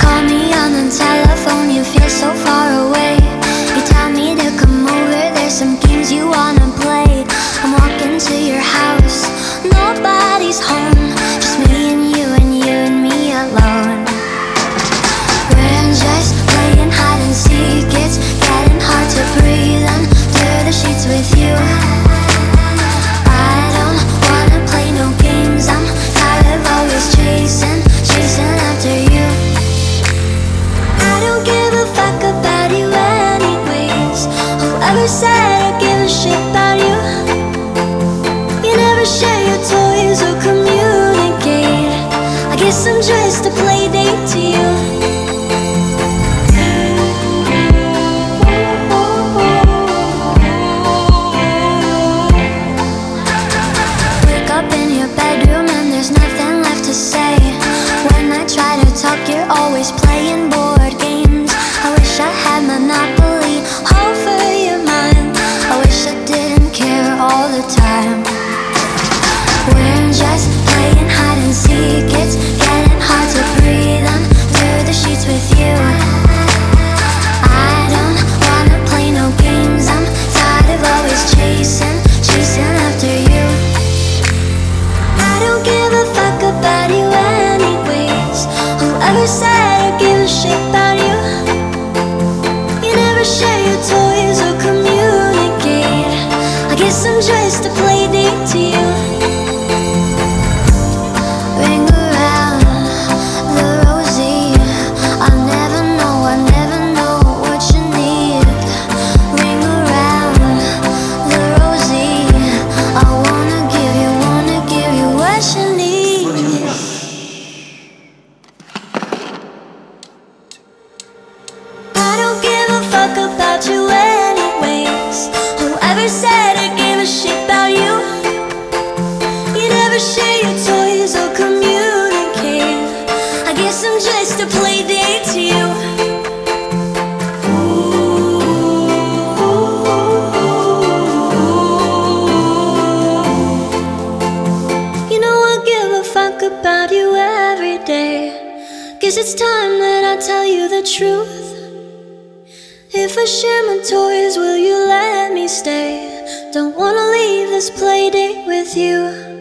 call me on the telephone, you feel so far away. You tell me to come over, there's some games you wanna play. I'm walking to your house, nobody's home, just me and you and you and me alone. We're just playing hide and seek, it's getting hard to breathe under the sheets with you. I don't wanna play no games, I'm tired of always chasing after you. I don't give a fuck about you anyways. Whoever said I give a shit about you? You never share your toys or communicate. I guess I'm just a play date to you. Wake up in your bedroom and there's nothing left to say. When I try to talk, you're always playing board games. I wish I had Monopoly over your mind. I wish I didn't care all the time. We're just playing hide and seek, it's getting hard to breathe under the sheets with you. I don't wanna play no games, I'm tired of always chasing after you. I don't give a fuck about you anyways. Whoever said I give a shit about you? You never share your toys or communicate. I guess I'm just a play date to you. Ring around the rosy, I never know what you need. Ring around the rosy, I wanna give you what you need. I don't give a fuck about you anyways. Whoever said I give a shit about you? You never share your toys or communicate. I guess I'm just a play date to you. You know I give a fuck about you every day. Guess it's time that I tell you the truth. If I share my toys, will you let me stay? Don't wanna leave this play date with you.